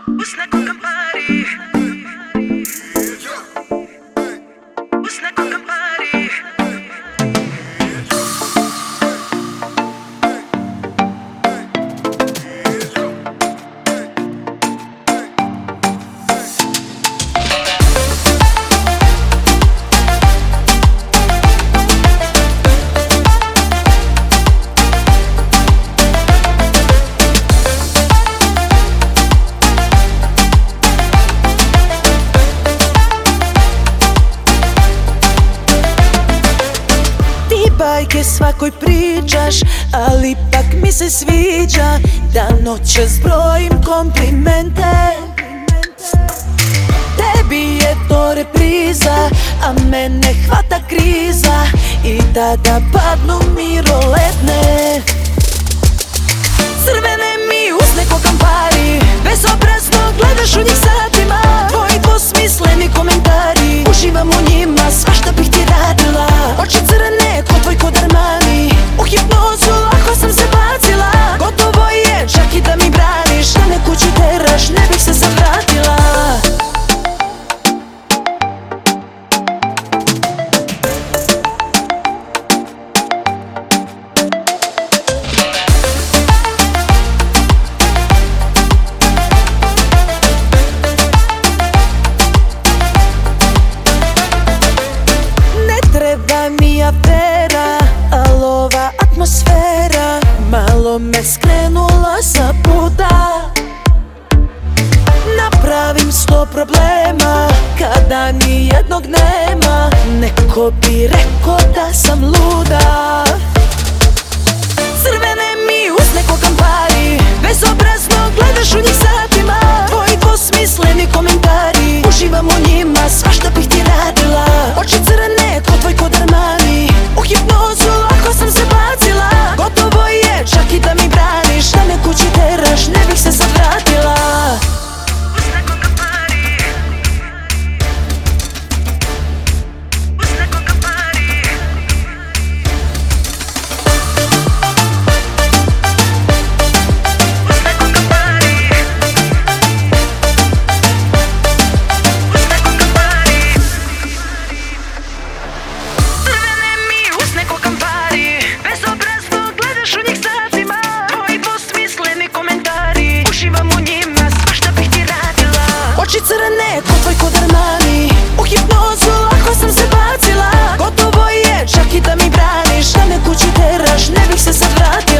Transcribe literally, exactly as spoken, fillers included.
Usna ko Campari, usna ko Campari. Bajke svakoj pričaš, ali ipak mi se sviđa da noćas brojim komplimente. Tebi je to repriza, a mene hvata kriza i tada padnu mi roletne. Crvene mi usne ko Campari, bezobrazno gledaš u njih satima. Tvoji dvosmisleni komentari, uživam u njima, svašta bih ti radila. Oči crne ko tvoj kod Armani, u hipnozu lako sam se bacila. Gotovo je čak i da mi braniš, da me kući teraš, ne bih se sad vratila. Mi afera, al ova atmosfera malo me skrenula sa puta. Napravim sto problema kada ni jednog nema. Neko bi rekao da sam luda. Crvene mi usne ko Campari, bezobrazno gledaš u njih satima. Tvoji dvosmisleni komentari, uživam u njima, svašta bih ti radila. Oči crne ko tvoj kod Armani, u hipnozu lako sam se bacila. Gotovo je čak i da mi braniš, da me kući teraš, ne bih se sad vratila. Usna ko Campari, usna ko Campari. Usna ko Campari, usna ko Campari. Crvene mi usne ko Campari, bezobrazno gledaš u njih satima. Tvoji dvosmisleni komentari, uživam u njima, svašta bih ti radila. Oči crne ko tvoj kod Armani, u hipnozu lako sam se bacila. Gotovo je čak i da mi braniš, da me kući teraš, ne bih se sad vratila.